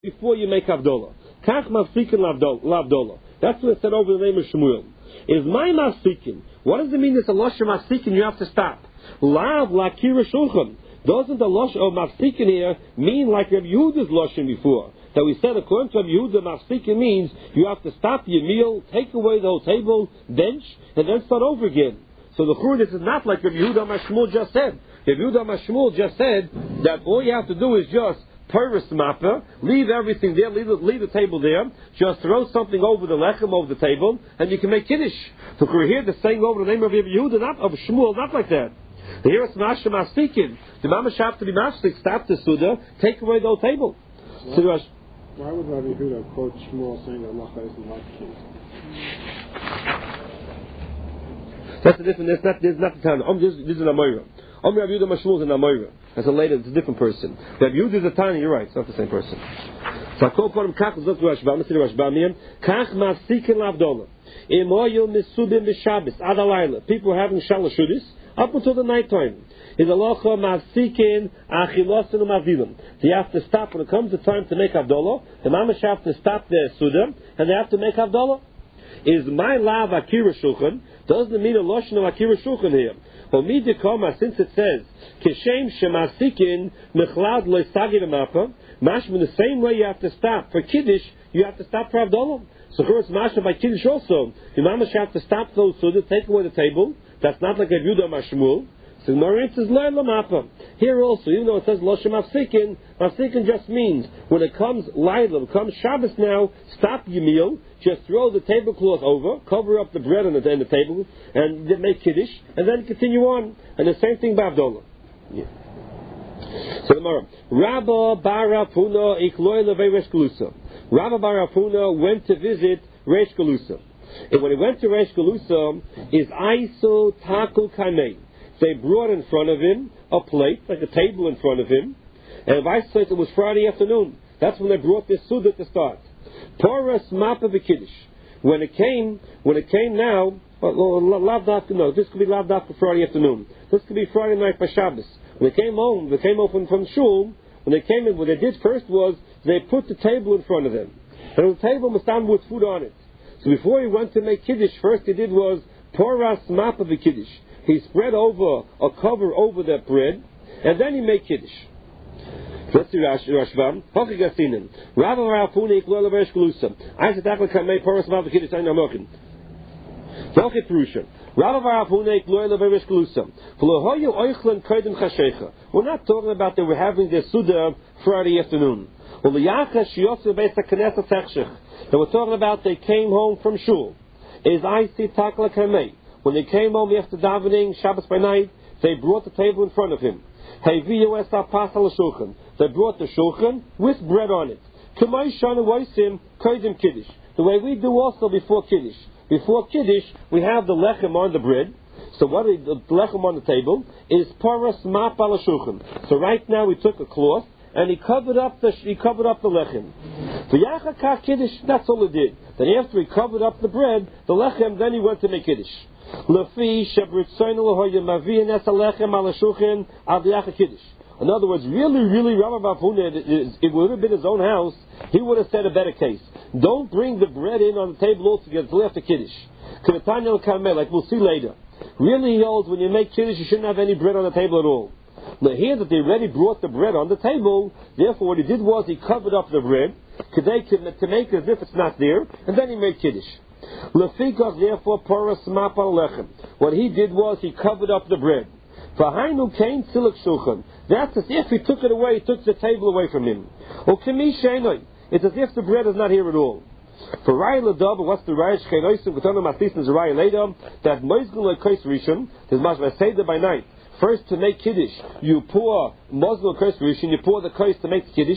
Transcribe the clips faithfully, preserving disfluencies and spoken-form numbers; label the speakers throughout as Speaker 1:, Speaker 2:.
Speaker 1: before you make Havdalah. Kach mafsikin lavdolah. That's what it said over the name of Shmuel. Is my mafsikin? What does it mean? It's a losh of mafsikin. You have to stop. Lav lakira shulchan. Doesn't the losh of mafsikin here mean like Rabbi Yehuda's loshin before? That we said according to Rabbi Yehuda, mafsikin means you have to stop your meal, take away the whole table, bench, and then start over again. So the Chur, this is not like Rabbi Yehuda Mashmul just said. Rabbi Yehuda Mashmul just said that all you have to do is just Paris mapper, leave everything there, leave the, leave the table there, just throw something over the lechem, over the table, and you can make kiddush. So we're here the saying over the name of Rabbi Yehuda, not of Shmuel, not like that. Here it's Masha Masikin. The Mamash have to be Mashlik, stop the Suda, take away the whole table.
Speaker 2: Why,
Speaker 1: so
Speaker 2: why would Rabbi Yehuda quote Shmuel saying that Macha isn't like king?
Speaker 1: That's a different, that's not, that's not the time. Um, this, this is an Amoira. Um, Rabbi Yehuda Mashmul is an Amoira. That's a later, it's a different person. Rabbi Yehuda is a Tani, you're right, it's not the same person. So I call upon him, Kach, look to Rashba, I'm going to say Rashba, Mian, Kach Mafsikin Lavdolah. Imoyil Misubim B'Shabbos, Adalayla. People are having Shalashudis up until the night time. In the Locha Mafsikin Achilosin Umavilim. They have to stop when it comes to time to make Havdalah. The Mamash have to stop their Suda, and they have to make Havdalah. Is my lav Akira Shulchan? Doesn't it mean a Lashon of Akira Shulchan here? Since it says Kishem Shemasikin Mechlad Loisagir Mapa, Mashma, the same way you have to stop for Kiddush, you have to stop for Havdalah. So first Mashma by Kiddush also. The Mamash have to stop those Suda, take away the table. That's not like a Yehuda Mashmul. So Marin says Leil Mapa. Here also, even though it says Loshem Mafsikin, Mafsikin just means when it comes Laila, it comes Shabbos now, stop your meal, just throw the tablecloth over, cover up the bread on the, on the table, and then make Kiddush, and then continue on. And the same thing by Havdalah. Yeah. So tomorrow, Rabba Bar Apuna Ikloy Levei Resh Galusa. Rabba Bar Apuna went to visit Resh Galusa. And when he went to Resh Galusa, is Aiso Takul Kaimei. They brought in front of him a plate, like a table in front of him, and Vice said it was Friday afternoon. That's when they brought this Suda to start. Porous Mapa V'Kiddush. When it came, when it came now, Lav Dafka, no, this could be Lav Dafka Friday afternoon. This could be Friday night for Shabbos. When they came home, they came home from Shul, when they came in, what they did first was, they put the table in front of them. And the table was done with food on it. So before he went to make Kiddush, first he did was, Porous Mapa V'Kiddush. He spread over a cover over that bread, and then he made Kiddush. Let's see Rashbam. Hoki Gasinin. Rabba Rafuni Iklola Vesh Galusa. I said that can make Porous Mapa Kiddush. I know Mokin. Hoki Prusha. Rabba Rafuni Iklola Vesh Galusa. Folohoyu Oichlan Kodim Chashecha. We're not talking about that we're having the Suda Friday afternoon. Well, the Yacha Shiyotsu Beis HaKnesset Techshech. That we're talking about they came home from Shul. Is I see Takla Kamei. When they came home after davening, Shabbos by night, they brought the table in front of him. They brought the shulchan with bread on it. The way we do also before Kiddush. Before Kiddush, we have the lechem on the bread. So what is the lechem on the table is paras map ala shulchan. So right now we took a cloth and he covered up the he covered up the lechem. The Kiddush, that's all he did. Then after he covered up the bread, the lechem, then he went to make Kiddush. In other words, really, really, Rabbi Bafuna, it would have been his own house, he would have said a better case. Don't bring the bread in on the table altogether until after Kiddush. Like we'll see later. Really, he holds when you make Kiddush, you shouldn't have any bread on the table at all. Now, here that they already brought the bread on the table, therefore, what he did was he covered up the bread to make as if it's not there, and then he made Kiddush. Lefikach, therefore, Porous Mapal Lechem. What he did was he covered up the bread. V'hainu kain tziluk shulchan. That's as if he took it away, he took the table away from him. Or kemi sheinoi. It's as if the bread is not here at all. For Raya Ladab, what's the Raya Shcheinoisim? K'tonu Matis is Raya later that Moizgun Lekos Rishon. There's much I say that by night. First, to make Kiddush, you pour Muslim Kos Rishon, you pour the Kos to make the Kiddush.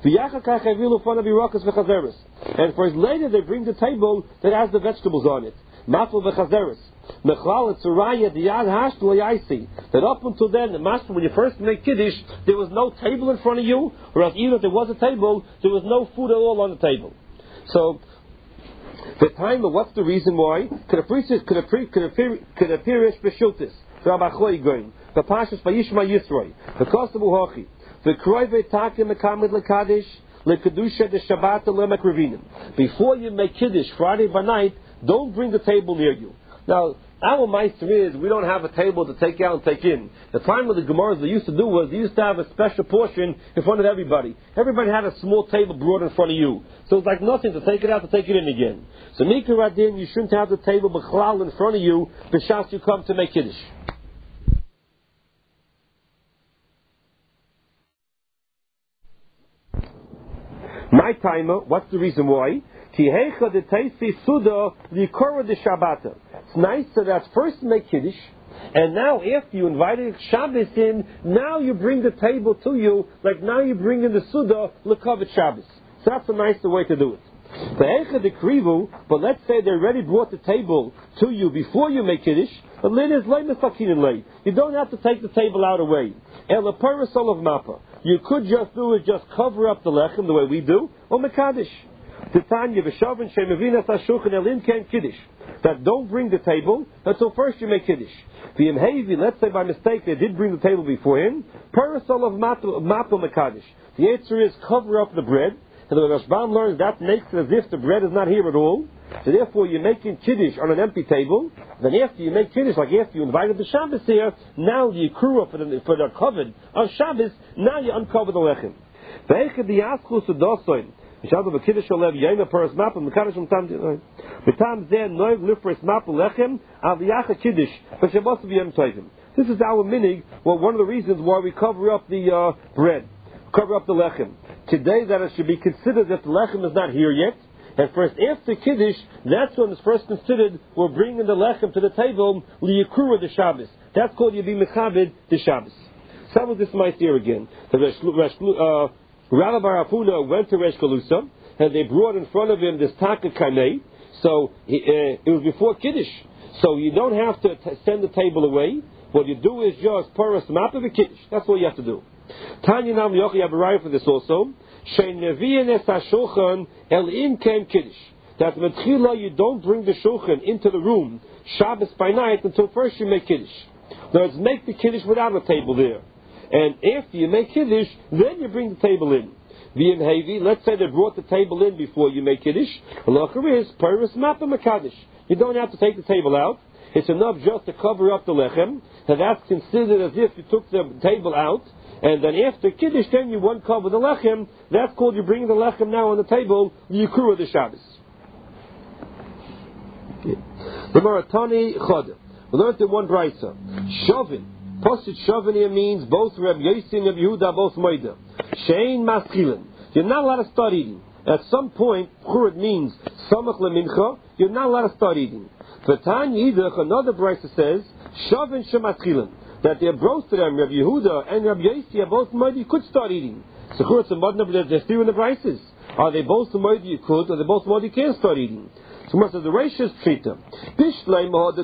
Speaker 1: And for his later, they bring the table that has the vegetables on it. Mafel v'chazeres. Mechlal it's a raya diyad hashtu yaisi. That up until then, the master, when you first make Kiddush, there was no table in front of you, whereas even if there was a table, there was no food at all on the table. So, the time of what's the reason why? Could appear could appear could appear could appear b'shultis. Rabachoi going. The Pashas Vayishma Yisroi. The Kostabu Hochi. The Kroive Takim Mekamid Lekadish. lekedusha de Shabbat lemakrevinim. Before you make Kiddush Friday by night, don't bring the table near you. Now, our meister is, we don't have a table to take out and take in. The time of the Gemaras they used to do was, they used to have a special portion in front of everybody. Everybody had a small table brought in front of you. So it's like nothing to take it out, to take it in again. So Mikra Radin, you shouldn't have the table b'chlal in front of you, b'shas you come to make Kiddush. My timer, what's the reason why? It's nice so that first make Kiddush, and now after you invited Shabbos in, now you bring the table to you, like now you bring in the Suda, L'Kavod Shabbos. So that's a nicer way to do it. But let's say they already brought the table to you before you make Kiddush, you don't have to take the table out away. You could just do it, just cover up the lechem the way we do, or Mekadosh. That don't bring the table until first you make Kiddush. Let's say by mistake they did bring the table before him. Parasol of Mapo Mekadosh. The answer is cover up the bread. And the Rashbam learns that makes it as if the bread is not here at all. So therefore you're making Kiddush on an empty table. Then after you make Kiddush, like after you invited the Shabbos here, now you accrue for the, for the covered of Shabbos, now you uncover the lechem. Mishadu b'kiddush olev yayna paras mapel mekadosh m'tam b'tam zeh noig lifres mapel lechem aviyacha kiddush v'shabos v'yem toivim. This is our minig. Well, one of the reasons why we cover up the uh, bread, cover up the lechem. Today, that it should be considered that the lechem is not here yet. And first, after kiddush, that's when it's first considered we're bringing the lechem to the table liyakura the Shabbos. That's called yabi mechabed the Shabbos. Some of this might hear again. The uh, Rabbi Bar Afuna went to Resh Galusa, and they brought in front of him this Taka Kanei. So he, uh, it was before Kiddush. So you don't have to t- send the table away. What you do is just Paras Mapa Kiddush. That's all you have to do. Tanya Nam Yochi have a right for this also. Shein Nevi'en es HaShulchan El In Kem Kiddush. That Metchila you don't bring the Shulchan into the room Shabbos by night until first you make Kiddush. In other words, make the Kiddush without a table there. And after you make Kiddush, then you bring the table in. V'im Hevi, let's say they brought the table in before you make Kiddush. Halacha is, Paris Mapa Mekadosh. You don't have to take the table out. It's enough just to cover up the lechem. And that's considered as if you took the table out. And then after Kiddush, then you uncover the lechem. That's called you bring the lechem now on the table, the Yikura the Shabbos. The Maratani Chodah. We learned in one brayso. Shovin. Posit Shovin means both Reb Yossi and Reb Yehuda both Moida. Shein Maschilin. You're not allowed to start eating. At some point, Churat means Samach Lemincha. You're not allowed to start eating. V'tan Yidach, another brayso says Shovin Shemaschilin. That they're both to them, Reb Yehuda and Reb Yossi are both Moida. You could start eating. So Churat and Modna, they're still in the braysos. Are they both Moida you could, or they both Moida you can't start eating? So much of the ratios treat them. That's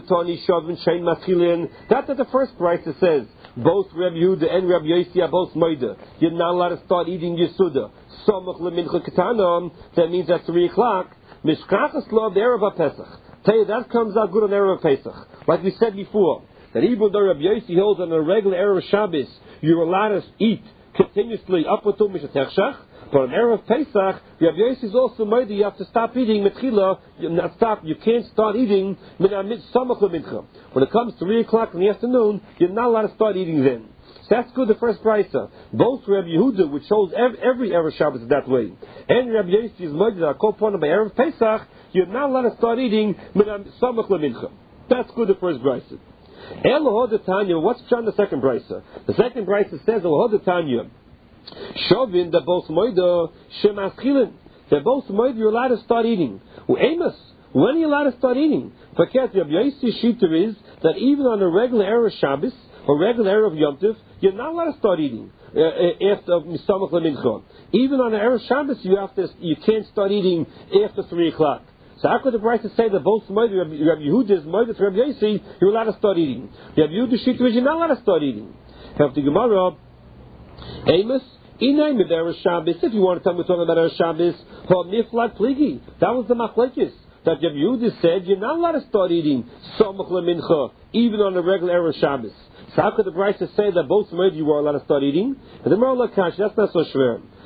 Speaker 1: what the first price it says. Both Reb Yehuda and Reb Yossi are both Moida. You're not allowed to start eating Yesuda. Samach lemincha ketanom. That means at three o'clock. Mishkachas lo the Erev HaPesach. Tell you that comes out good on Erev Pesach. Like we said before, that even though Reb Yossi holds on a regular Erev Shabbos, you're allowed to eat continuously up until Mishatechshach. But on Erev Pesach, Rabbi Yossi is also made you have to stop eating Metchila. You not stop. You can't start eating Samach Lemincha. When it comes to three o'clock in the afternoon, you're not allowed to start eating then. So that's good. The first brayso. Both Rabbi Yehuda, which holds every, every Erev Shabbos is that way, and Rabbi Yossi is made that are called upon by Erev Pesach. You're not allowed to start eating Samach Lemincha. That's good. The first brayso. El Tanya. What's on the second brayso? The second brayso says El Tanya. Shovin, they're both moida, shemaschilin. They're both moida, you're allowed to start eating. Amos, when are you allowed to start eating? Because Rabbi Yossi shita is that even on a regular Erev Shabbos or regular Erev Yom Tov, you're not allowed to start eating uh, after Misamach Lemincha. Even on the Erev Shabbos, you have to, you can't start eating after three o'clock. So how could the Brayta say that both moida, Rabbi Yehuda is moida to Rabbi Yossi, you're allowed to start eating? Rabbi Yehuda shita is you're not allowed to start eating. Have the Gemara, Amos. Inay Erev Shabbos. If you want to tell me talking about Erev Shabbos, Miflag Pligi. That was the machlekes that Rabbi Yehuda said you're not allowed to start eating Samach Lemincha even on a regular Erev Shabbos. So how could the Brayta say that both moed you were allowed to start eating? And the Merla Kash, that's not so shver.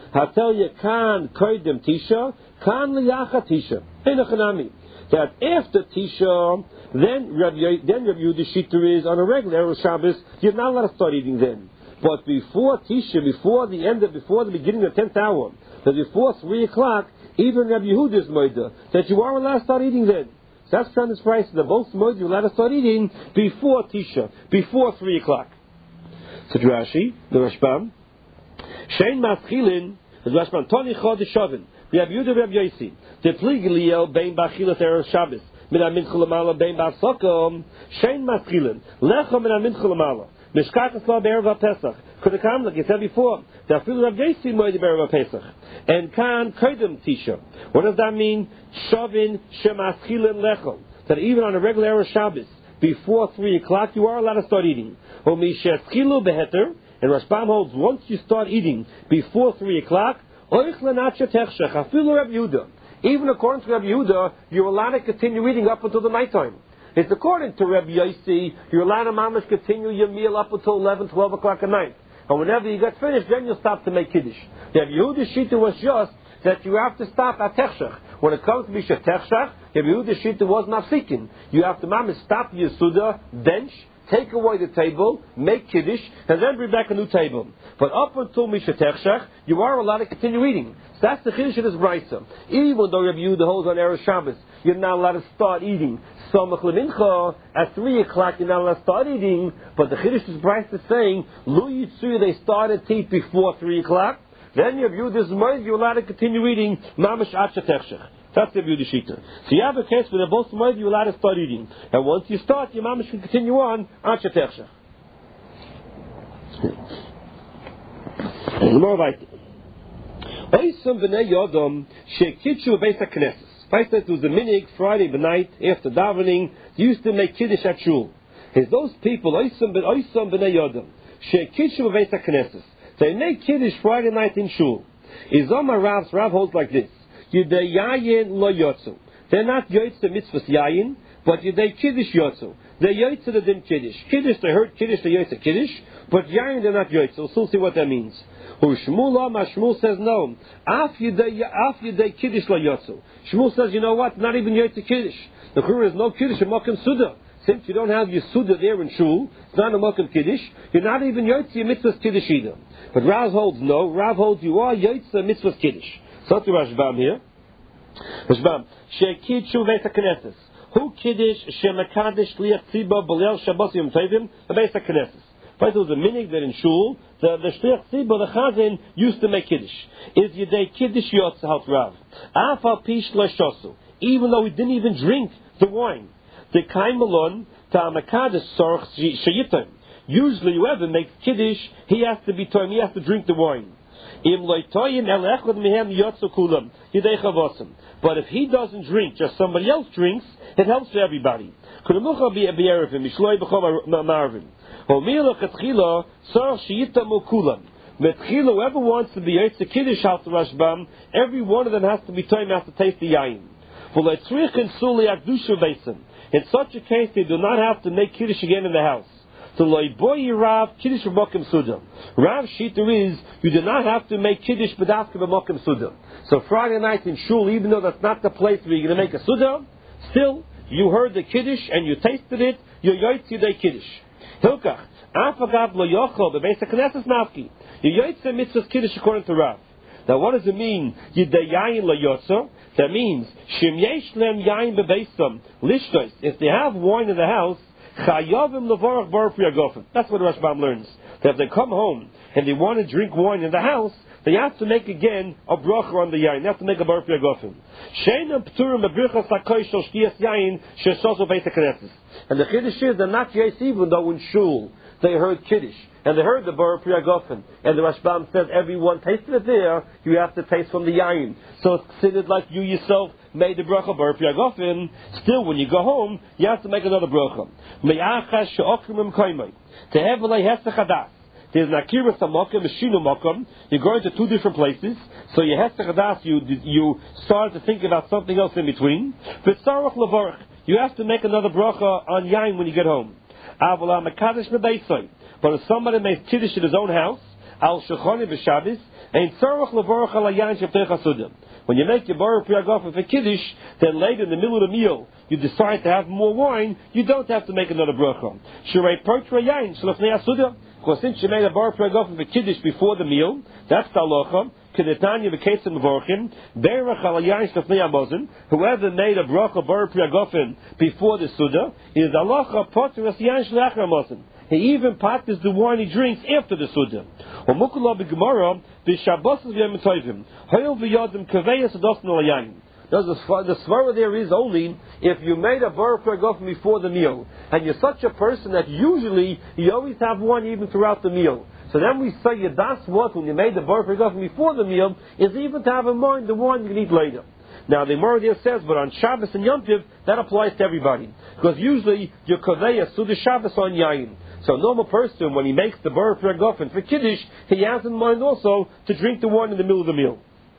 Speaker 1: Hatel ye kan koidem tisha, kan liyacha tisha. Enochanami. That after tisha, then Rabbi then Rabbi Yehuda Shita is on a regular Erev Shabbos. You're not allowed to start eating then. But before tisha, before the end of, before the beginning of the tenth hour, that before three o'clock, even Rabbi Yehuda is moida that you are allowed to start eating then. So that's Pshat this price. The both moida you're allowed to start eating before tisha, before three o'clock. So Rashi, the Rashbam, Shein Maschilin, the Rashbam Toni Chod Shavin, Rabbi Yehuda Rabbi Yosi, the Pligiliel Bein Bachilas Erev Shabbos, Min Amin Chulamala Bein Basakom, Shein Maschilin, Lecha Min Amin Chulamala. Mishkachas la be'erev Pesach. Could have come, like you said before, that feel Rav Yosi moed be'erev Pesach, and kan koidem tisha. What does that mean? Shavin shemaschilin lechol. That even on a regular Shabbos, before three o'clock, you are allowed to start eating. Or misheskilu beheter, and Rashbam holds once you start eating before three o'clock, oich lenatcha techshech. Afilu Rav Yehuda. Even according to Rav Yehuda, you're allowed to continue eating up until the nighttime. It's according to Rabbi Yosi, you're allowed to mamash continue your meal up until eleven, twelve o'clock at night. And whenever you get finished, then you'll stop to make Kiddush. Rabbi Yehuda's Shita was just that you have to stop at Techshach. When it comes to Misha Techshach, Rabbi Yehuda's Shita was not seeking. You have to mamash stop your Suda, bench, take away the table, make Kiddush, and then bring back a new table. But up until Misha Techshach, you are allowed to continue eating. So that's the Kiddush in his Brisa. Even though Rabbi Yehuda holds on Erev Shabbos, you're not allowed to start eating. Samach lemincha, at three o'clock you're not allowed to start eating, but the Chiddush is Brisa is saying, Lu Yitzu, they started to eat before three o'clock, then you view this month, you're allowed to continue eating Mamash Acha Techshach. That's the Yehuda Shita. So you have a case where they're both month, you're allowed to start eating. And once you start, your Mamash can continue on Acha Techshach. More right. Oisam b'nei Yodom, Shekitchu Beis HaKnesses. I said it was a minig Friday night after davening. They used to make kiddush at shul. It's those people, oisam b'nei yodam, shekidushu b'beis haknesses. They make kiddush Friday night in shul. Izoma Rav's Rav holds like this: Yidei yayin lo yotzu. They're not yotzu mitzvahs yayin, but yidei kiddush yotzu. They're yotzu the din kiddush. Kiddush they heard kiddush they yotzu kiddush, but yayin they're not yotzu. So we'll see what that means. Who Shmuel Shmuel says no. Af yidei af yidei kiddush lo yotzu. Shmuel says, you know what? Not even yotzu kiddush. The Chura is no kiddush in Mokum Suda. Since you don't have your Suda there in shul, it's not a Mokum kiddush. You're not even yotzu your mitzvahs kiddush either. But Rav holds no. Rav holds you are yotzu mitzvahs kiddush. So that's the Rashbam here. Rashbam shekidushu beis haknesses. Who kiddush shemakadesh liach tziba b'leil Shabbos yom tovim beis haknesses. First, there was a minig that in shul, the the shliach tzibah, the chazan, used to make kiddush. Is yedei kiddush yotz halt Rav. Afal pish l'shosu. Even though he didn't even drink the wine. The kaimalon ta'amakadesh sorch shayitim. Usually, whoever makes kiddush, he has to be toim, he has to drink the wine. Im loitoyin el echad mehem yotzu kulam yedei chavosim. But if he doesn't drink, just somebody else drinks, it helps for everybody. Kudamucha bi b'erevim mishloi b'chol marvin. Whoever whoever wants to be Yotze Kiddush out the Rashbam, every one of them has to be told has to taste the yayin. In such a case, they do not have to make Kiddush again in the house. So loiboy Rav Kiddush b'mokim suda. Rav Shita is you do not have to make Kiddush b'dafka b'mokim suda. So Friday night in shul, even though that's not the place where you're going to make a suda, still you heard the Kiddush and you tasted it, you're Yotze Yidei Kiddush. Hilkach, afagav lo yochel bebeis haknesses nafki. You yotze mitzvahs kiddush according to Rav. Now, what does it mean? Yidei yayin lo yotze. That means shim yesh lem yayin bebeisam lishtos. If they have wine in the house, chayavim levorach bar priyagofen. That's what Rashbam learns. That if they come home and they want to drink wine in the house, they have to make again a bracha on the yayin. They have to make a bar priyagofen. Sheina pturim bebrichas hakoy shel shtiyas yayin shesoso beis haknesses. And the Kiddush is they're not yes, even though in shul they heard Kiddush and they heard the Bar Priyagofen. And the Rashbam says everyone tasted it there, you have to taste from the yayin. So it's considered like you yourself made the bracha Bar Priyagofen. Still, when you go home, you have to make another bracha. Me'achash she'okrim koimai. Tehevelei hesach hadas. There's an akira samokim, a shinu mokum. You're going to two different places. So you hesach hadas, you you started to think about something else in between. V'tzarach levarach. You have to make another bracha on yain when you get home. But if somebody makes kiddush in his own house, al shechoni b'Shabbos ein tzarich levorach al hayayin sheftei chasudim. When you make your bar priyagofen for kiddush, then later in the middle of the meal you decide to have more wine, you don't have to make another bracha. Shirei perch yayin shlefnei hasudah. Because since you made a bar priyagofen for kiddush before the meal, that's the halacha. Kedetanya v'ketzim mevorchim berach al hayayin shlefnei hamazon. Whoever made a bracha bar priyagofen before the sudah is halacha potter as yayin shlachar hamazon. He even patters the wine he drinks after the sudah. Or mukula b'gemara b'shabbos v'yom tovim hoil v'yodim kaveyas adosn al hayayin. The svara there is only if you made a bar priyagofen before the meal, and you're such a person that usually you always have one even throughout the meal. So then we say that's what when you made the bar priyagofen before the meal is even to have in mind the one you can eat later. Now the Gemara there says, but on Shabbos and Yom Tov that applies to everybody because usually your kaveyas to the Shabbos on yayin. So a normal person when he makes the bar priyagofen for kiddush, he has in mind also to drink the wine in the middle of the meal.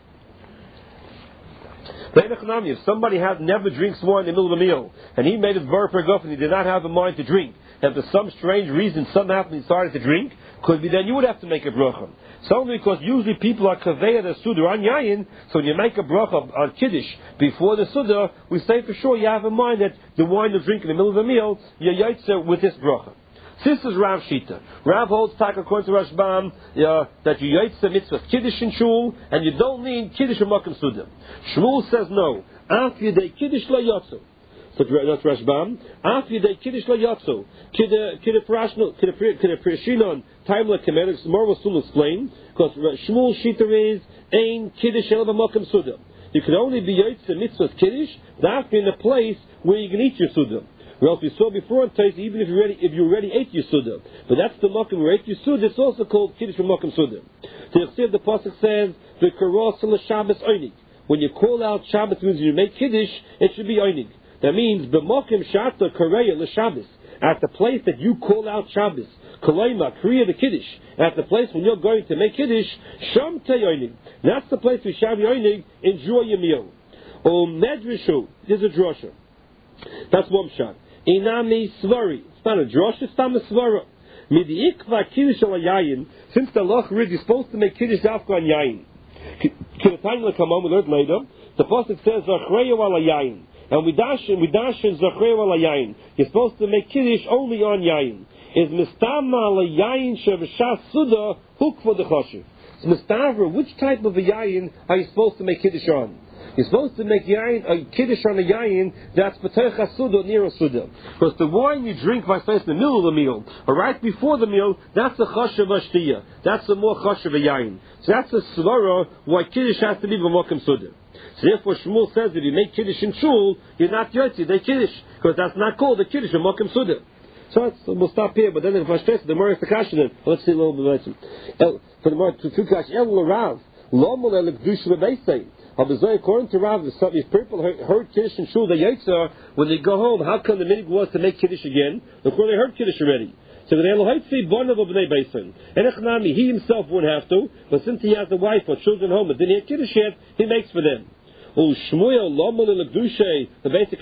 Speaker 1: If somebody has never drinks wine in the middle of the meal, and he made his bar priyagofen, he did not have in mind to drink, and for some strange reason somehow he decided to drink, could be then you would have to make a bracha. So only because usually people are kaveya the suda on yayin, so when you make a bracha on kiddush before the suda, we say for sure you have in mind that the wine you drink in the middle of the meal, you're yaitzer with this bracha. This is Rav Shita. Rav holds tak according to Rashbam uh, that you yaitzer mitzvah kiddush in shul, and you don't need kiddush and makom suda. Shmuel says no. Af yedei kiddush la yotzu. So that's Rashbam. Af yedei kiddush la yotzu. Kida kida prashno kida kida prashinon time la kemerik. More will soon explain because Shmuel Shita is ein kiddush el makom suda. You can only be yaitzer mitzvah kiddush that in a place where you can eat your suda. Well, if you saw before in Tais, even if you already if you already ate your suda, but that's the makom where ate your suda, it's also called kiddush from makom suda. So you see the pasuk says the karos la Shabbos oinig. When you call out Shabbos means you make kiddush, it should be oinig. That means b'makom shata kareya la Shabbos, at the place that you call out Shabbos, kolaima kriya the kiddush, at the place when you're going to make kiddush, sham te oinig. That's the place we shall be oinig. Enjoy your meal. O medrishu, there's a drosha. That's one shot. Inami svari. It's not a drosh, it's not a svara. Midiikva kiddush al yayin. Since the loch rid is supposed to make kiddush afka on yayin. Kiratayim lekamam, we learned later. The pasuk says zachreyu al yayin, and we dash we dash in zachreyu al yayin. You're supposed to make kiddush only on yayin. Is mistama al yayin shevashas suda hook for the choshev. So mistavra, which type of a yayin are you supposed to make kiddush on? You're supposed to make yayin, a kiddush on a yayin that's patech suda near a suda. Because the wine you drink by in the middle of the meal, or right before the meal, that's a chashav ashtiyah. That's a more chashav a yayin. So that's a svara why kiddush has to be b'makom suda. So therefore Shmuel says if you make kiddush in shul, you're not yotzi, they kiddush. Because that's not called a kiddush b'makom suda. So it's, we'll stop here, but then if I stress the more is the kasha, let's see a little bit later. For the more, two kasha, El Rav, Lomol El Gdush Rebeisei. According to Rav, if people heard Kiddush and Shul, the Yitzhar, when they go home, how come the minig was to make Kiddush again? Look where they heard Kiddush already. So the Elohitzi Bonav of Bnei Beisan. And Echnami, he himself wouldn't have to, but since he has a wife or children home and didn't hear Kiddush yet, he makes for them. Oh, Shmuel Lomol Elagdushe, the basic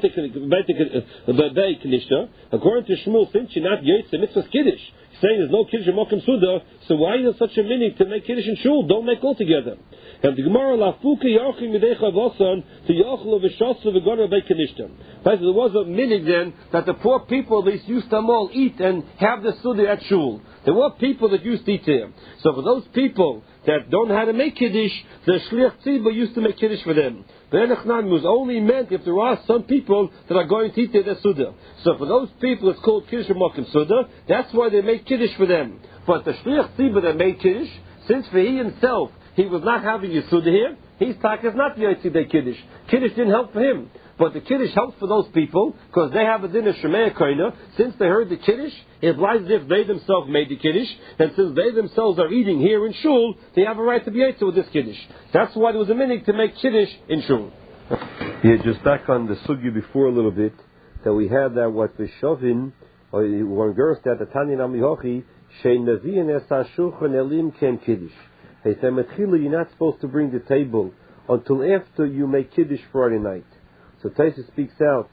Speaker 1: the Kanishta. According to Shmuel, since you're not Yitzhar, mitzvah Kiddush, saying there's no Kiddush and Mokum Suda, so why is there such a minig to make Kiddush and Shul? Don't make all together. And the Gemara lafuke yachim midecha vasan to yachlo v'shasu v'gona beikanishtam. There was a minig then that the poor people at least used to all eat and have the suda at shul. There were people that used to eat there. So for those people that don't know how to make kiddush, the shliach tzibur used to make kiddush for them. The enachnan was only meant if there are some people that are going to eat their suda. So for those people it's called kiddush v'makom suda. That's why they make kiddush for them. But the shliach tzibur that made kiddush, since for he himself he was not having his suda here, his tak is not Yotzi de Kiddush. Kiddush didn't help for him. But the Kiddush helps for those people, because they have a din of Shemei Koina. Since they heard the Kiddush, it's like as if they themselves made the Kiddush, and since they themselves are eating here in Shul, they have a right to be Yotzi with this Kiddush. That's why there was a minig to make Kiddush in Shul.
Speaker 3: Yeah, just back on the Sugi before a little bit, that we had that what the Shovin, or one girl said, the Tanya Namihochi, Shein Naviyan Es HaShulchan Elim Ken Kiddush. He said, you're not supposed to bring the table until after you make Kiddush Friday night. So Taisa speaks out,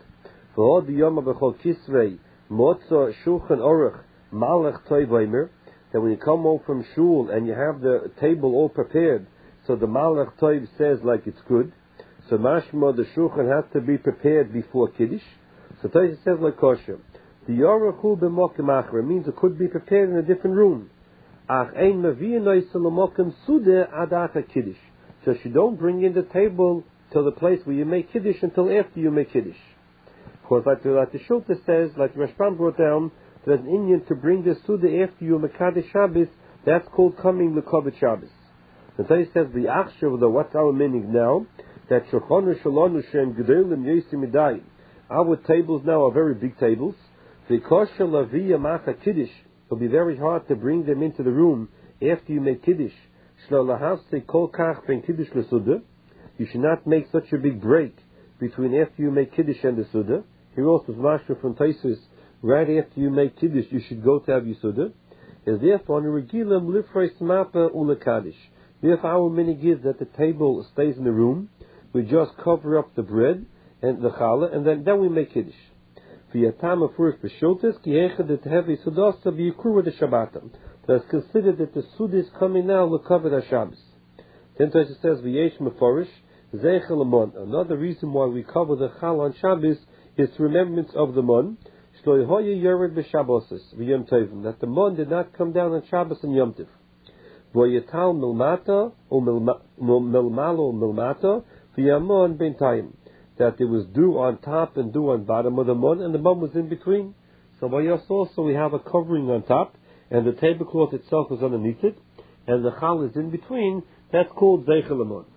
Speaker 3: that when you come home from shul and you have the table all prepared, so the Malach Toiv says like it's good, so mashma, the shulchan has to be prepared before Kiddush. So Toiv says like kosher. The Yorachu b'mokim achra means it could be prepared in a different room. Ach ein mavi'enoi salamokim sude adata Kiddush. So you don't bring in the table to the place where you make Kiddush until after you make Kiddush. Of course, like the, like the Shulta says, like the Rashbam brought down, there's an Indian to bring the Suda after you Mekadesh Shabbos, that's called coming Lekobet Shabbos. And so he says, the Achshav, the what's our meaning now, that Shochonu Shalonu Shem Gedolim Yosim Midai. Our tables now are very big tables. The Kosher Laviyah Macha Kiddush, it'll be very hard to bring them into the room after you make Kiddush. Shlo Lahavse Kol Kach Ben Kiddush LeSuda. You should not make such a big break between after you make Kiddush and the Suda. Here also is Mashra from Taisus, right after you make Kiddush, you should go to have your Suda. And therefore, on the Regilam, Lifrei Smapa Ula Kaddish. Therefore, our minig is that the table stays in the room, we just cover up the bread and the challah, and then, then we make Kiddush. For Yatama first, B'Shultis, Kiyecha, that heavy Sudasa, B'Yikura the Shabbatam. That's considered that the Suda is coming now, will cover the Shabbos. Then Taisus says, V'yesh Meforish, Zeichel Amon. Another reason why we cover the challah on Shabbos is remembrance of the mon, that the mon did not come down on Shabbos and Yom Tiv. That it was dew on top and dew on bottom of the mon, and the mon was in between. So by us also we have a covering on top, and the tablecloth itself is underneath it, and the chal is in between. That's called Zeichel Amon.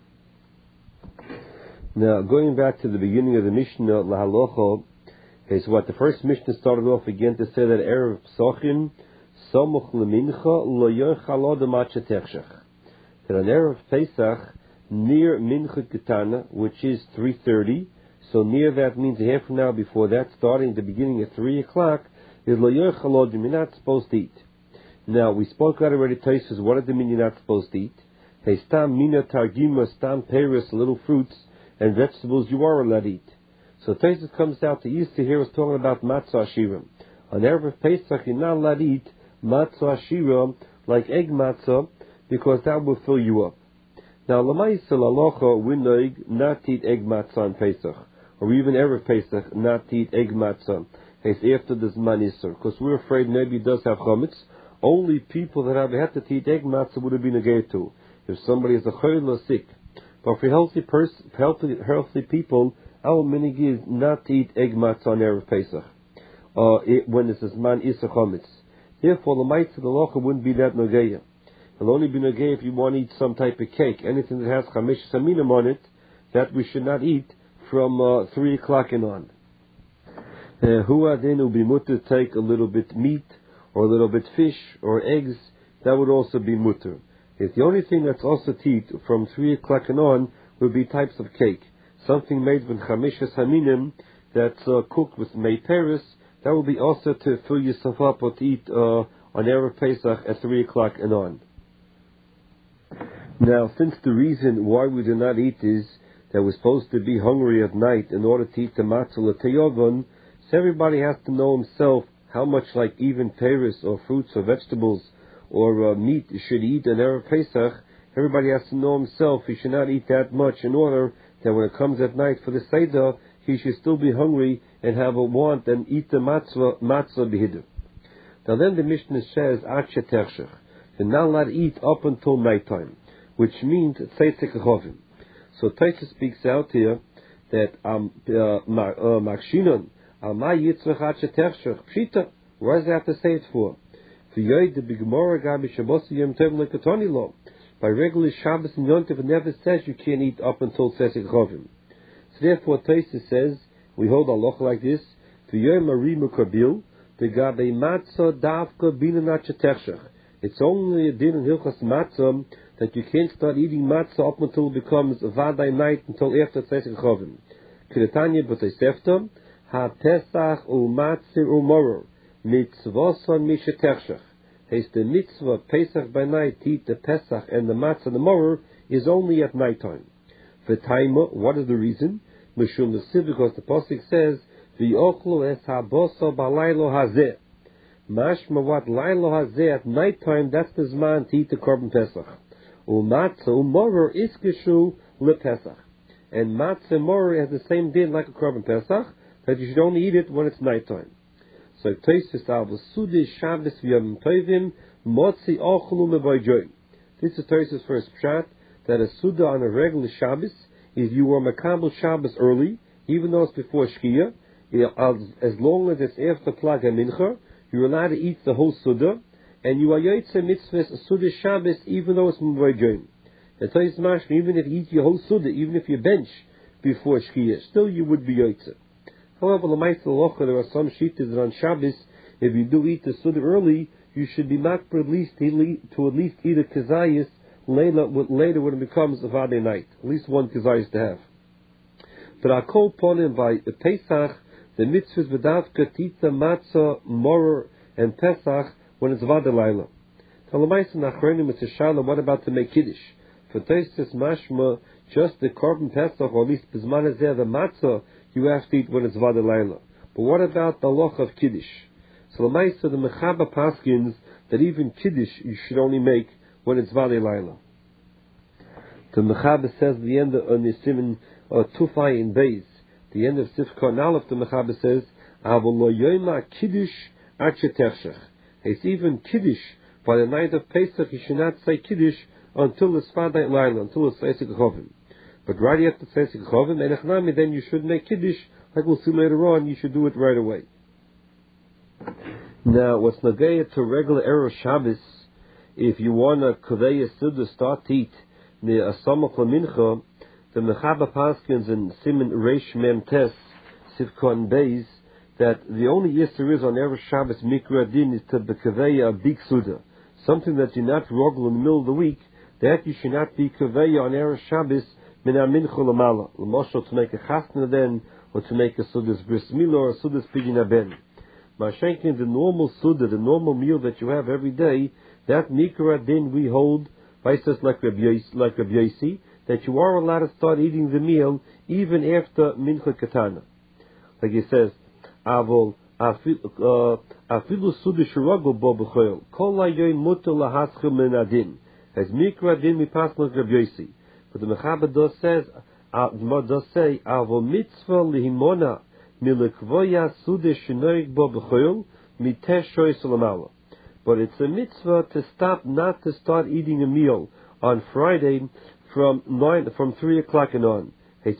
Speaker 3: Now, going back to the beginning of the Mishnah, Lahalocha, is what the first Mishnah started off again to say that Erev Psachim, Samuch Lemincha, Lo Yochal Adam Acha Techshach. That on Erev Pesach, near Mincha Ketana, which is three thirty, so near that means a half an hour before that, starting at the beginning at three o'clock, is Lo Yochal Adam, you're not supposed to eat. Now, we spoke about already, Taisus, what does it mean you're not supposed to eat? Hey, Stam Mina Targima, Stam Peris, little fruits, and vegetables you are allowed to eat. So Taisus comes out to Easter here is talking about matzah ashirim. On Erev Pesach you're not allowed to eat matzah ashirim like egg matzah because that will fill you up. Now Lamaisa Lalocha we know not to eat egg matzah on Pesach, or even Erev Pesach not to eat egg matzah. It's after the Zman Isser, because we're afraid maybe it does have chametz. Only people that have had to eat egg matzah would have been a gate to. If somebody is a chayil or sick. But for healthy pers- healthy, healthy people, our minig is not to eat egg matzah on Erev Pesach uh, it, when it says man isa chometz. Therefore, the mitzvah of the locha wouldn't be that nogeya. It'll only be nogeya if you want to eat some type of cake. Anything that has chamesh saminim on it, that we should not eat from uh, three o'clock and on. Who then will be mutter to take a little bit meat or a little bit fish or eggs? That would also be mutter. It's the only thing that's also to eat from three o'clock and on would be types of cake. Something made with chamishes haminim that's uh, cooked with mei peris, that will be also to fill yourself up or to eat uh, on Erev Pesach at three o'clock and on. Now, since the reason why we do not eat is that we're supposed to be hungry at night in order to eat the matzah l'teyogon, so everybody has to know himself how much like even peris or fruits or vegetables or uh, meat you should eat on Erev Pesach. Everybody has to know himself he should not eat that much in order that when it comes at night for the Seder, he should still be hungry and have a want and eat the matzah, matzah behidu. Now then the Mishnah says, Acha Tershach, you're not allowed to eat up until nighttime, which means Tzeitzek Chovim. So Taisa speaks out here that Makshinon, Amai Yitzrach Acha Tershach, Pshita, why does he have to say it for? For Yoid the Bigmora Gabi Shabbos Yom Tov Lekatoni Lo. By regular Shabbos and Yom Tov, it never says you can't eat up until Tzeitzek Chovim. So therefore, Taisa says, we hold Allah like this, it's only a din in Hilchas Matzah that you can't start eating matzah up until it becomes Vaday night, until after Tzeitzek Chovim. Kedetanya b'Tosefta, ha-Pesach u-Matzah u-Moror, mitzvoson mishetechshach. It's the mitzvah Pesach by night to eat the Pesach and the matzah and the moror is only at night time. For taima, what is the reason? Mishum the because the pasuk says, "V'yochlu es haboso balaylo hazeh." Mashma what Laila Hazeh at night time, that's the Zman to eat the Korban Pesach. Umatzah umoror iskeshu lepesach. And matzah moror has the same din like a Korban Pesach, that you should only eat it when it's nighttime. So Tosfos Avos Sudei Shabbos v'Yom Tovim motzi ochlu mevoyjoy. This is Tosfos' first pshat, that a Suda on a regular Shabbos, if you were Makabel Shabbos early, even though it's before Shkia, as long as it's after Plag HaMincha, you're allowed to eat the whole Suda, and you are Yotzei Mitzvahs Suda Shabbos, even though it's Mvoyjoy. The Tosfos Mashma, even if you eat your whole Suda, even if you bench before Shkia, still you would be Yotzei. However, L'maisa Locha, there are some shittas that on Shabbos, if you do eat the Suda early, you should be makbar at least to at least eat a Kazayas later, later when it becomes a Friday night. At least one Kazayas to have. But I call upon him by Pesach, the mitzvahs v'davka tita matzah moror and Pesach when it's Vada Laila. Talamaisa nachronim it's a shalom. What about to make kiddush? For Tosfos Mashma, just the Korban Pesach, or at least Bizman Hazeh, the matzah you have to eat when it's Vada Laila. But what about the loch of kiddush? So Lamaisa the Mechaba paskins that even kiddush you should only make when it's Vada Laila. The Mechaba says at the end of Nisim or Tufay in Beis, the end of Sifkon Aleph, the Mechaba says, Avolo Yoima Kiddush Achetechshech. It's even Kiddush by the night of Pesach. You should not say Kiddush until it's Vaday Laila, until it's Seisik Chovim. But right after Seisik Chovim, and Echnami, then you should make Kiddush, like we'll see later on. You should do it right away. Now, what's Nagaya to regular Erev Shabbos, if you want a Kodeya Suda start to eat near a Samach Lamincha, the Mechaba Paskins in Siman Reish Mem Tes, Sivkon Beis, that the only yes there is on Erev Shabbos Mikra Din is to Bekaveya a big Suda. Something that you're not rogel in the middle of the week, that you should not be Kaveya on Erev Shabbos Min HaMincha Lamala. L'moshel to make a Chasna then, or to make a Suda's Bris Milah or a Suda's Pidyon Haben. Mashenkin, the normal Suda, the normal meal that you have every day, that Mikra Din we hold, Vaisas like Rabbi Yosi, that you are allowed to start eating the meal even after Mincha Katana. Like he says, Avol Afilu Suda Shiragol Bo B'choyel Kol Hayoyim Mutar Lahaschil Min Adin. As Mikra Din we pass like Rabbi Yosi. But the Mechaba does says, does say, Avol Mitzvah Lihimona Milekvoya Suda Shinoig Bo B'choyel Mitesh Shoy Salamala. But it's a mitzvah to stop, not to start eating a meal on Friday from nine, from three o'clock and on. You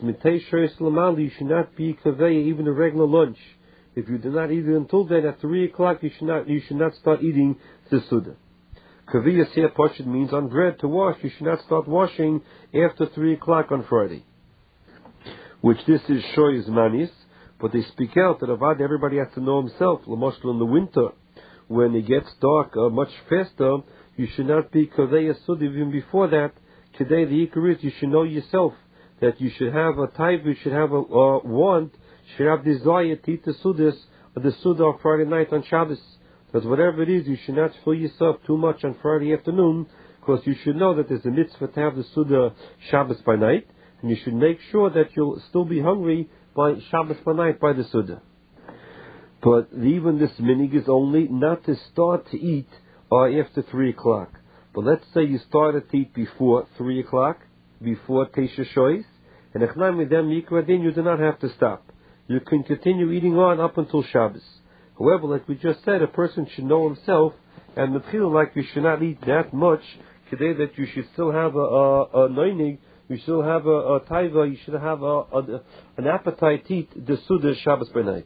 Speaker 3: should not be kaveya even a regular lunch. If you do not eat it until then, at three o'clock, you should not you should not start eating the suda. Kaveya here pashut means on bread to wash. You should not start washing after three o'clock on Friday. Which this is shoyz manis, but they speak out that avad everybody has to know himself. L'moshel in the winter, when it gets dark uh, much faster, you should not be kaveya suda even before that. Today the ikar is you should know yourself that you should have a type, you should have a uh, want, you should have desire to eat the sudas or the suda on Friday night on Shabbos. Because whatever it is, you should not fill yourself too much on Friday afternoon, because you should know that there's a mitzvah to have the suda Shabbos by night, and you should make sure that you'll still be hungry by Shabbos by night by the suda. But even this minig is only not to start to eat uh, after three o'clock. But let's say you started to eat before three o'clock, before Teisha Shois, and Echnam with them Mikradin, you do not have to stop. You can continue eating on up until Shabbos. However, like we just said, a person should know himself, and the feel like you should not eat that much today, that you should still have a, a, a noinig, you still have a, a taiva, you should have a, a, an appetite to eat the Suda Shabbos by night.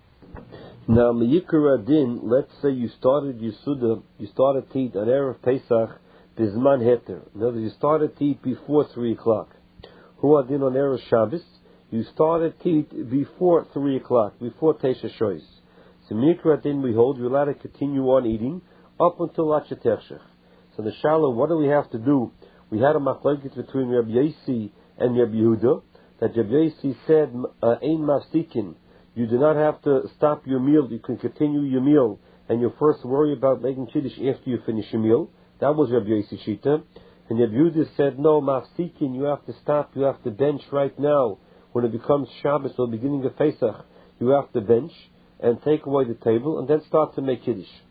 Speaker 3: Now, Meyikar Adin, let's say you started your Suda, you started to eat on Erev Pesach, Bizman Heter. In other words, you started to eat before three o'clock. Hu Adin on Erev Shabbos, you started to eat before three o'clock, before Teisha Shois. So Meyikar Adin, we hold, you're allowed to continue on eating up until Achet Tershech. So the Shalom, what do we have to do? We had a machlokes between Rabbi Yosi and Rabbi Yehuda, that Rabbi Yosi said, Ein Mafsikin, you do not have to stop your meal. You can continue your meal, and you first worry about making kiddush after you finish your meal. That was Rabbi Yosi Shita. And Rabbi Yehuda said, no, mafsikin, you have to stop. You have to bench right now. When it becomes Shabbos or beginning of Pesach, you have to bench and take away the table, and then start to make kiddush.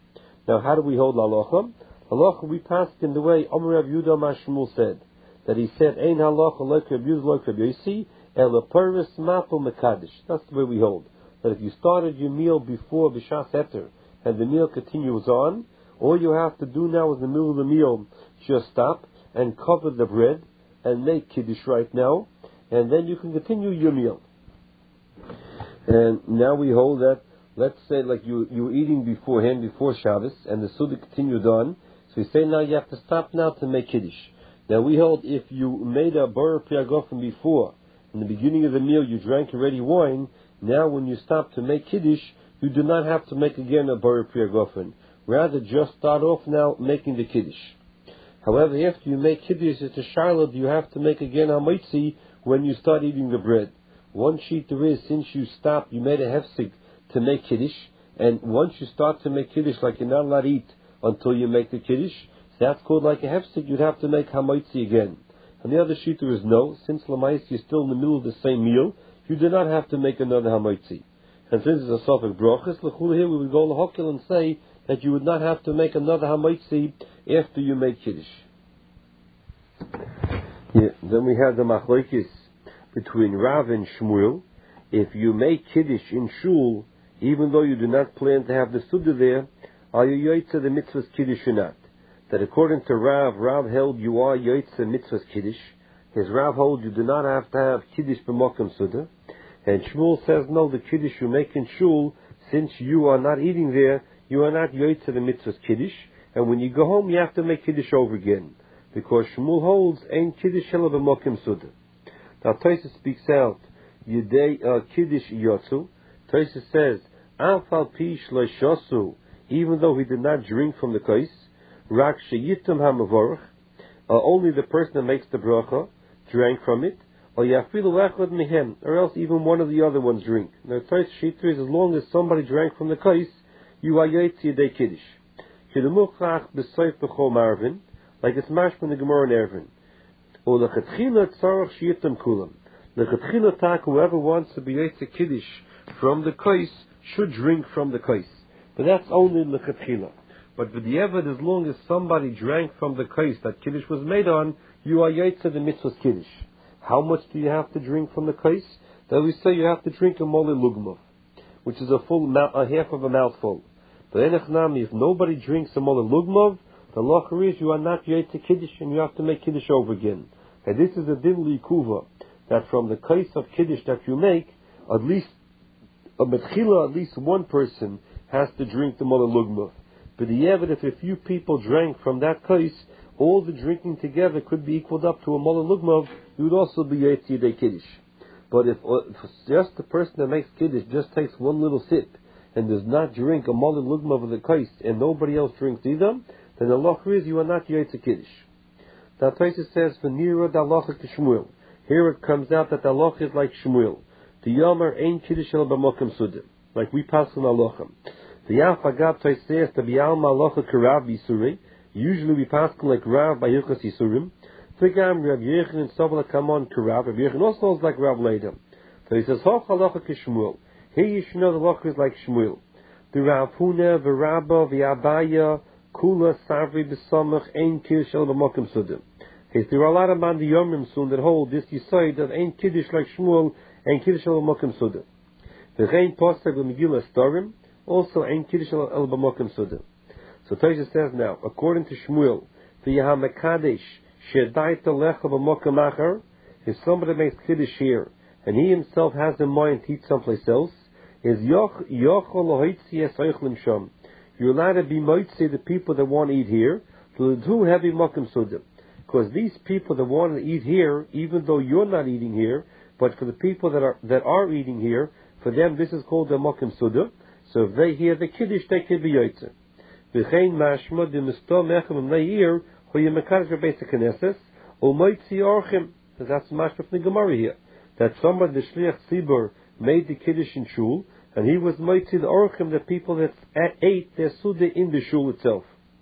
Speaker 3: Now, how do we hold halacha? Halacha, we pass in the way Amar Rav Yehuda Mashmul said, that he said, Ein halacha like Rav Yehuda like Rav Yosi, ela paris mapel mekadesh. That's the way we hold. That if you started your meal before B'shas Heter, and the meal continues on, all you have to do now in the middle of the meal, just stop and cover the bread and make Kiddush right now, and then you can continue your meal. And now we hold that, let's say like you, you were eating beforehand, before Shabbos, and the Suda continued on, so we say now you have to stop now to make Kiddush. Now we hold if you made a Bar Priyagofen before, in the beginning of the meal you drank already wine, now when you stop to make Kiddush, you do not have to make again a Bar Priyagofen. Rather just start off now making the Kiddush. However, after you make Kiddush, it's a Shiloh, you have to make again Hamaitzi when you start eating the bread. One sheet there is, since you stopped, you made a hefsig to make Kiddush, and once you start to make Kiddush, like you're not allowed to eat until you make the Kiddush, that's called like a hefsig, you'd have to make Hamaitzi again. And the other sheet there is no, since Lamais you're still in the middle of the same meal, you do not have to make another Hamaitzi. And since it's a Sofek Brochus, l'chul here we would go l'hokil and say that you would not have to make another Hamaitzi after you make Kiddush. Yeah, then we have the Machlokes between Rav and Shmuel. If you make Kiddush in Shul, even though you do not plan to have the Suda there, are you Yotzeh the Mitzvah's Kiddush or not? That according to Rav, Rav held you are Yotzeh Mitzvah's Kiddush. His Rav holds you do not have to have Kiddush b'Mokum Suda. And Shmuel says no, the Kiddush you make in Shul, since you are not eating there, you are not Yotzeh the Mitzvah's Kiddush. And when you go home, you have to make Kiddush over again. Because Shmuel holds, Ein Kiddush Shela b'Mokum Suda. Now Tosfos speaks out, Yedei uh, Kiddush Yotzu. Tosfos says, Afal Pi Shlo Shosu, even though he did not drink from the kais, Rak Sheyitum HaMavorach, uh, only the person that makes the bracha drank from it, or Yafilu Echad Mehem, or else even one of the other ones drink. Now Tosfos Shita is, as long as somebody drank from the kais, you are Yotzeh Yedei Kiddush. Kedemuchach B'Soif B'Chol Marvin, like it's mashma in the Gemara in Erevin. Or lechatchila tzarach shiyitam kulam. Lechatchila tak, whoever wants to be Yotzeh Kiddush from the kais should drink from the kais. But that's only lechatchila. But with the Eved, as long as somebody drank from the kais that Kiddush was made on, you are Yotzeh the mitzvah's Kiddush. How much do you have to drink from the kais? That we say you have to drink a mole lugmav, which is a full a half of a mouthful. But enechnami, if nobody drinks a mole lugmav, the lacha is you are not Yotzeh Kiddush and you have to make Kiddush over again. And this is a din likuva, that from the kais of Kiddush that you make, at least a metchila, at least one person has to drink the mole lugmav. But the evidence, if a few people drank from that kais, all the drinking together could be equaled up to a mole lugmav, you would also be Yotzeh Yedei Kiddush. But if, if just the person that makes Kiddush just takes one little sip and does not drink a mole lugmav of the kais and nobody else drinks either, then the halacha is you are not Yotzeh Kiddush. Now Tosfos says, "V'nira the halacha to Shmuel." Here it comes out that the halacha is like Shmuel. The Yomer Ein Kiddush Shela b'Mokum Suda, like we pass on halacha. The Yaf Agav Tosfos says the B'Alma halacha k'Rav Yisuri. Usually we pass like Rav by Hilchos Yisurim. V'gam Rav Yechon and Sobla come on k'Rav. Rav Yechon also holds like Rav later. So he says, "Hoch halacha k'Shmuel." Here you should know the halacha is like Shmuel. The Rav Huna, the Rabba, the Abaya, Kula Savri B'Samach Ein Kiddush Shela b'Mokum Suda. Okay, so there are a lot of man the Yomrim soon that hold this decide that Ein Kiddush like Shmuel and Kiddush Shela b'Mokum Suda. The Rein Posek Megillah Storim also Ein Kiddush Shela b'Mokum Suda. So Tosfos says now, according to Shmuel, the Yahamakadesh Shedaita Lecha b'Mokum Achar, if somebody makes Kiddush here and he himself has in mind to eat someplace else, is Yoch Yochol Lohoitzi Esoichlim Sham. You're allowed to be moitzi the people that want to eat here, to do heavy mokum suda. Because these people that want to eat here, even though you're not eating here, but for the people that are that are eating here, for them this is called the mokum suda. So if they hear the kiddush, they can be yotzeh. V'chein mashma de misto mechem leir hu yemekadosh b'beis haKnesses u moitzi orchim. That's mashma from the Gemara here. That somebody the shliach tzibur made the kiddush in shul, and he was moitzi the orchim, the people that ate their suda in the shul itself.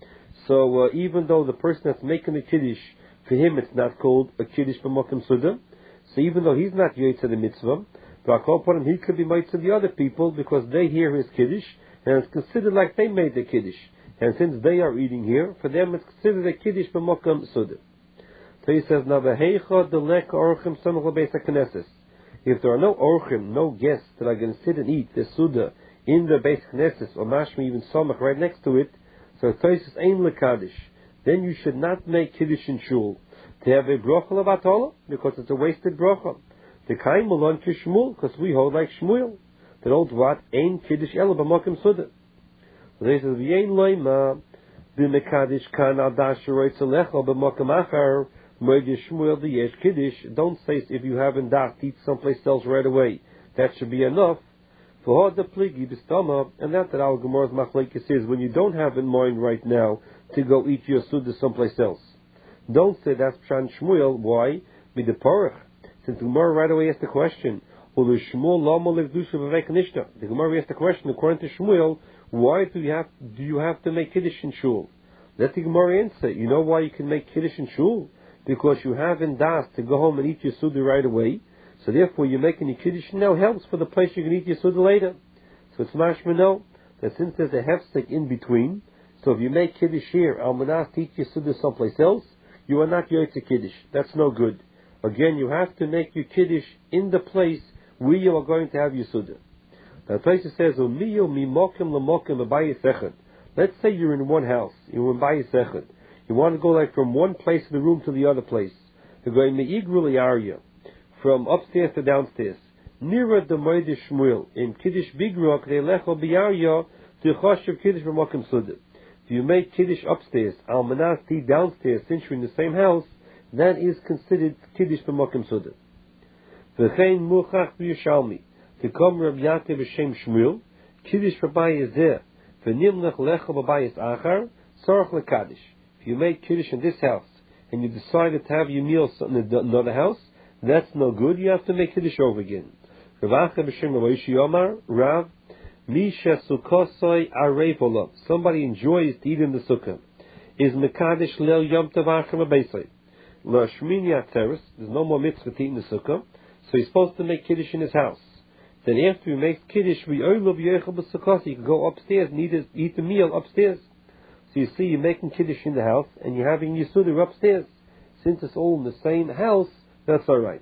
Speaker 3: So uh, even though the person that's making the kiddush, for him it's not called a kiddush b'mokum suda. So even though he's not yotzeh the mitzvah, but him he could be moitzi the other people because they hear his kiddush and it's considered like they made the kiddush. And since they are eating here, for them it's considered a kiddush b'mokam suda. So he says, "Now v'heicha delek orchim samach lebeis hakneses." If there are no orchim, no guests that are going to sit and eat the suda in the Beis Knesses or mashmi even samach right next to it, so Tosfos ein lekadish. Then you should not make kiddush in shul to have a bracha levatala because it's a wasted bracha. The kaim malon kishmul because we hold like Shmuel that holds what ein kiddush ela b'mokam suda. So he says v'yein loyma b'mekadish kan al dasharoy tzalecha b'mokam achar. Don't say if you haven't dat, eat someplace else right away. That should be enough. For the pligi b'stama, and that that our Gemara's machlekes is when you don't have in mind right now to go eat your suda someplace else. Don't say that's Pshan Shmuel. Why? With the porach. Since the Gemara right away asked the question, the Gemara asked the question according to Shmuel, why do you have do you have to make kiddush in shul? Let the Gemara answer. You know why you can make kiddush in shul? Because you have in das to go home and eat your suda right away. So therefore you're making your kiddush now helps for the place you can eat your suda later. So it's mashma no, that since there's a hefsek in between, so if you make kiddush here, al manas to eat your suda someplace else, you are not yotze kiddush. That's no good. Again, you have to make your kiddush in the place where you are going to have your suda. Now the place says, Umiyo mi mokim l'mokim l'bayis echad. Let's say you're in one house, you're in bayis echad. You want to go like from one place of the room to the other place. You're going me'igruli area, from upstairs to downstairs. Nira the moedish shmuel in kiddush bigrok le'lecho biyarya to choshev kiddush b'mokim suda. If you make kiddush upstairs, al manasti downstairs, since you're in the same house, that is considered kiddush b'mokim suda. V'chein muchach b'yishalmi to come Reb Yaakov b'shem shmuel kiddush b'bayis zeh v'nimlech lecho b'bayis achar tzorach lekadish. If you make kiddush in this house and you decided to have your meal in another house, that's no good. You have to make kiddush over again. Rav Misha Sukkosoi Arevola. Somebody enjoys to eat in the sukkah. Is Mekadesh Lel Yom Tov Achim Abeisai. La Shmini Atzeres. There's no more mitzvah to eat in the sukkah. So he's supposed to make kiddush in his house. Then after he makes kiddush, we oilov yechel b'sukkos. You can go upstairs and eat, his, eat the meal upstairs. So you see, you're making kiddush in the house and you're having your suda upstairs. Since it's all in the same house, that's all right.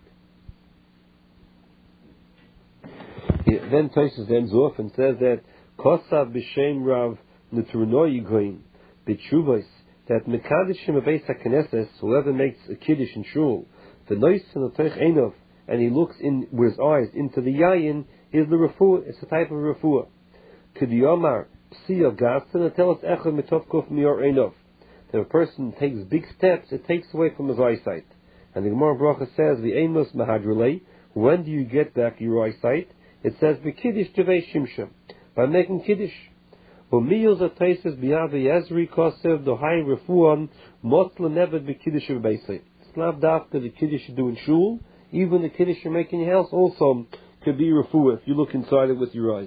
Speaker 3: Yeah, then Tosfos ends off and says that Kosav b'shem Rav Netrunoy Yigoin b'tshuvos that Mekadishim Beis HaKnesses, whoever makes a kiddush in shul, the nois and the teich einov, and he looks in with his eyes into the yayin, is the refuah. It's a type of refuah. K'diyomar psi of gasen, it tells us echad mitov kuf mior einov. That a person takes big steps, it takes away from his eyesight. And the Gemara Bracha says, the Amos Mahadrulei, when do you get back your eyesight? It says, B'kiddush tevei shimshem, by making kiddush. U'miyos ateises b'yad v'yezri kosev dohai refuan motla nevet b'kiddush v'beisei. It's not dafka the kiddush you do in shul, even the kiddush you make in your house also could be refuah if you look inside it with your eyes.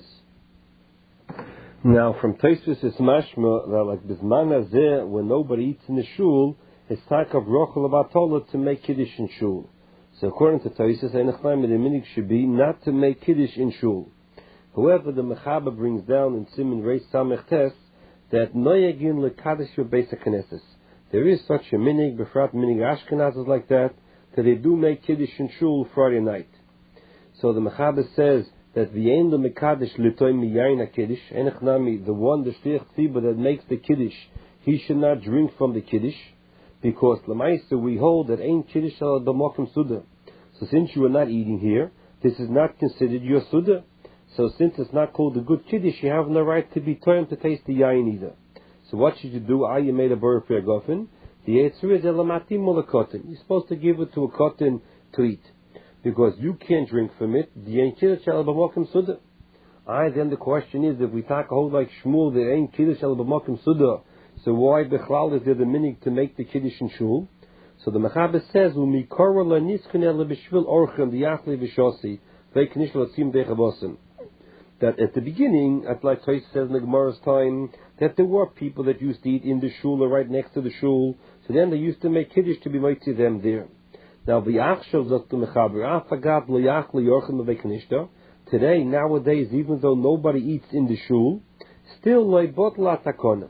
Speaker 3: Now, from Tosfos it's mashma that like bisman hazeh, when nobody eats in the shul, it's tak of rochel abatola to make kiddush in shul. So according to Tosfos, einachleim the minig should be not to make kiddush in shul. However, the Mechaber brings down in Siman Reis Samech Tes that noyagin lekadish beis haknesses. There is such a minig, befrat minig Ashkenaz is like that, that they do make kiddush in shul Friday night. So the Mechaber says that the end of Mekadesh litoy miyayin hakiddush, einachnami, the one, the shliach tzibur that makes the kiddush, he should not drink from the kiddush, because l'maisa we hold that ain't kiddush al b'mokim suda. So since you are not eating here, this is not considered your suda. So since it's not called a good kiddush, you have no right to be told to taste the yayin either. So what should you do? Ah, you made a bird for a gofen. The answer is elamatim molakotin. You're supposed to give it to a cotton to eat, because you can't drink from it. The ain't kiddush al b'mokim suda. Ah, then the question is, if we talk a hold like Shmuel, there ain't kiddush al b'mokim suda. So why bechlal is there the minig to make the kiddush in shul? So the Mechaber says, "Umikora laniskin el b'shvil orchem diachli v'shosi ve'knish latzim dechabosim." That at the beginning, at like Tosfos says in the Gemara's time, that there were people that used to eat in the shul or right next to the shul. So then they used to make kiddush to be made to them there. Now v'yachshav zok the Mechaber afagat loyachli orchem ve'knishta. Today, nowadays, even though nobody eats in the shul, still loy bot la takona.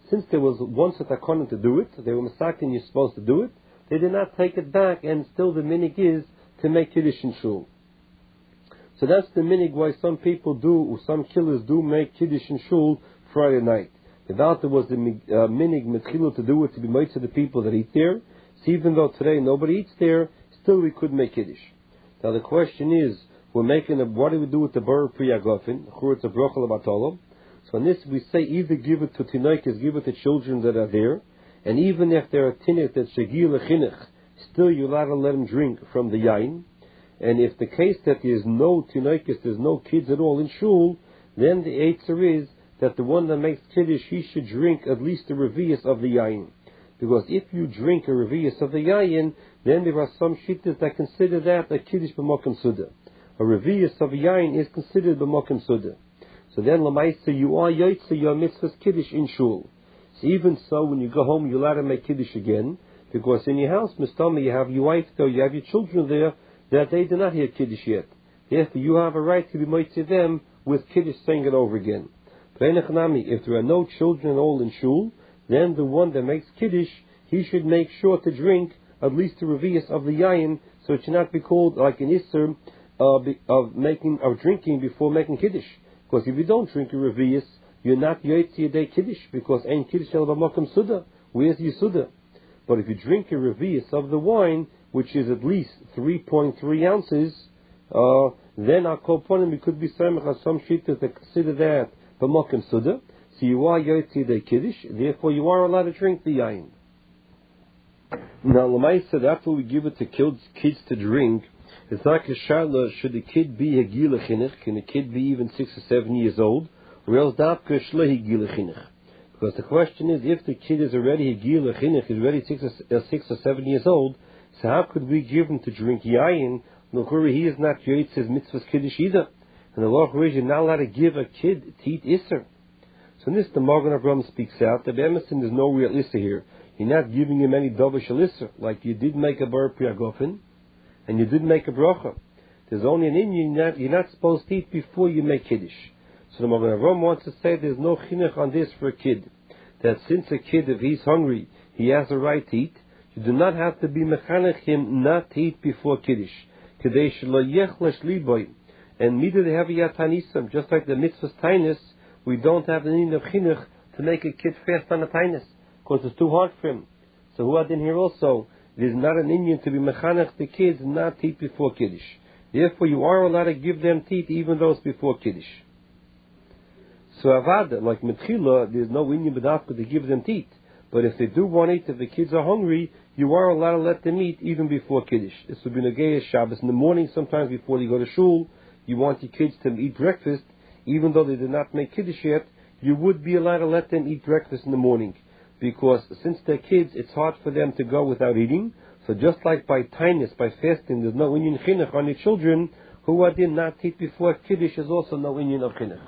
Speaker 3: since there was once a takonim to do it, they were masakin, you're supposed to do it, they did not take it back, and still the minig is to make Kiddush in shul. So that's the minig why some people do, or some killers do make Kiddush in shul Friday night. Without there was the uh, minig mitchilu to do it, to be made to the people that eat there. So even though today nobody eats there, still we could make Kiddush. Now the question is, we're making a, what do we do with the bar priyagofin? It's a brochel abatolo. So on this we say either give it to tinoikes, give it to children that are there, and even if they're a tinnik that's shagil lechinich, still you're allowed to let them drink from the yain. And if the case that there's no tinoikes, there's no kids at all in shul, then the eitzah is that the one that makes kiddush, he should drink at least the revius of the yain. Because if you drink a revius of the yain, then there are some shittas that consider that a kiddush b'mokim suda. A revius of yain is considered b'mokim suda. So then l'maisa you are yaitza your mitzvah's kiddush in shul. So even so, when you go home, you're allowed to make kiddush again, because in your house, mistama, you have your wife there, you have your children there, that they do not hear kiddush yet. Therefore, you have a right to be moitzi them with kiddush saying it over again. If there are no children at all in shul, then the one that makes kiddush, he should make sure to drink at least the revius of the yayin, so it should not be called like an isser uh, of making of drinking before making kiddush. Because if you don't drink a revius, you're not yoytzi yedei kiddush, because ein kiddush el b'makom suda. Where's your suda? But if you drink a revius of the wine, which is at least three point three ounces, uh, then our koponim, we could be samech as some shittas that consider that b'makom suda. So you are yoytzi yedei kiddush, therefore you are allowed to drink the yain. Now, l'maisa, after we give it to kids, kids to drink, it's like a shala, should the kid be a gila chinuch? Can the kid be even six or seven years old? Or else dafka shlehi gila chinuch? Because the question is, if the kid is already a gila chinuch, is already six or, uh, six or seven years old, so how could we give him to drink yayin? No, he is not yotz's mitzvah's kiddush either. And the law is you're not allowed to give a kid to eat isser. So in this, the Magen Avraham speaks out that Emerson there's no real isser here. You're not giving him any dovish isser, like you did make a bar priyagofin, and you did make a bracha. There's only an Indian you're not, you're not supposed to eat before you make kiddush. So the Magen Avraham wants to say there's no chinuch on this for a kid. That since a kid, if he's hungry, he has a right to eat. You do not have to be mechanech him not to eat before kiddush. Kedei shelo yechlesh liboy. And neither they have a yatanisam. Just like the mitzvah's tainus, we don't have the need of chinuch to make a kid fast on a tainus, because it's too hard for him. So who are in here also? It is not an Indian to be mechanech the kids not to eat before kiddush. Therefore, you are allowed to give them teeth even though it's before kiddush. So avada, like metchila, there's no Indian bedafka to give them teeth. But if they do want to eat, if the kids are hungry, you are allowed to let them eat even before kiddush. This would be Negei Shabbos in the morning. Sometimes before they go to shul, you want your kids to eat breakfast, even though they did not make kiddush yet. You would be allowed to let them eat breakfast in the morning. Because since they're kids, it's hard for them to go without eating. So just like by tainus, by fasting, there's no Indian chinuch on your children, who are did not eat before kiddush is also no Indian of chinuch.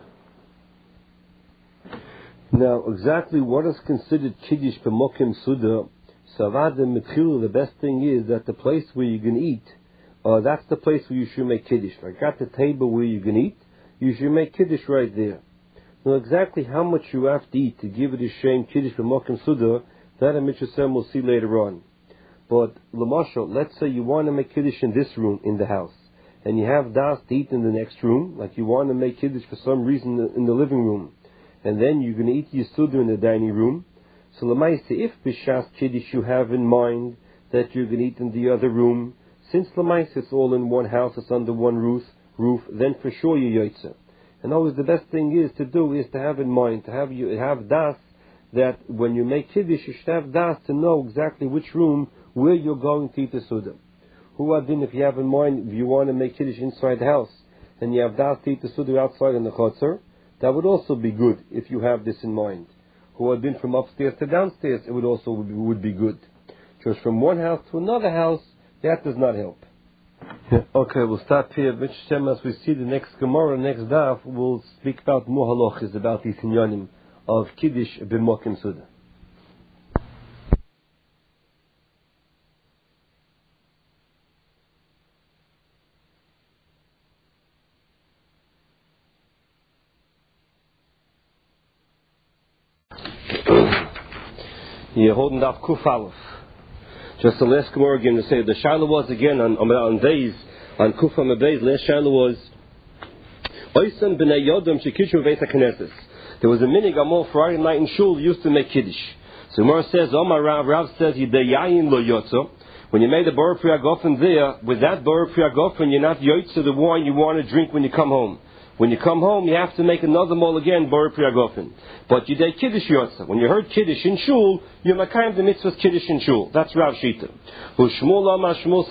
Speaker 3: Now, exactly what is considered kiddush b'mokim suda? Savad and Metchila, the best thing is that the place where you can eat, uh, that's the place where you should make kiddush. Like at the table where you can eat, you should make kiddush right there. Now, exactly how much you have to eat to give it a shame kiddush b'mokim suda, that a mitzvah we'll see later on. But l'mashal, let's say you want to make kiddush in this room in the house, and you have das to eat in the next room, like you want to make kiddush for some reason in the living room, and then you're going to eat your suda in the dining room. So l'maisa, if b'shas kiddush you have in mind that you're going to eat in the other room, since l'maisa it's all in one house, it's under one roof, roof, then for sure you're yotze. And always the best thing is to do is to have in mind, to have you have das, that when you make kiddush you should have das to know exactly which room where you're going to eat the suda. Who adin, if you have in mind, if you want to make kiddush inside the house and you have das to eat the suda outside in the chutzner, that would also be good if you have this in mind. Who adin, from upstairs to downstairs, it would also would be, would be good. Just from one house to another house, that does not help. Okay, we'll stop here. As we see the next Gemara, next daf, we'll speak about more halachas, about these inyanim of kiddush b'mokim suda.
Speaker 1: You're holding up Kuf Aleph. Just the last Gemara again to say the Shaila was again on on days on Kuf on the days. Last Shaila was Oysan b'nei Yodam shekishu v'eit HaKnesses. There was a minig amol Friday night in shul used to make kiddush. So Gemara says, Omar Rav Rav says Yidayayin lo yotzo. When you made the bar priyagofen there, with that bar priyagofen, you're not yotze the wine you want to drink when you come home. When you come home, you have to make another mol again, bar priyagofen. But you did kiddush yotze. When you heard kiddush in shul, you're makayim the mitzvahs kiddush in shul. That's Rav Shita. Who Shmuel Amar Shmuel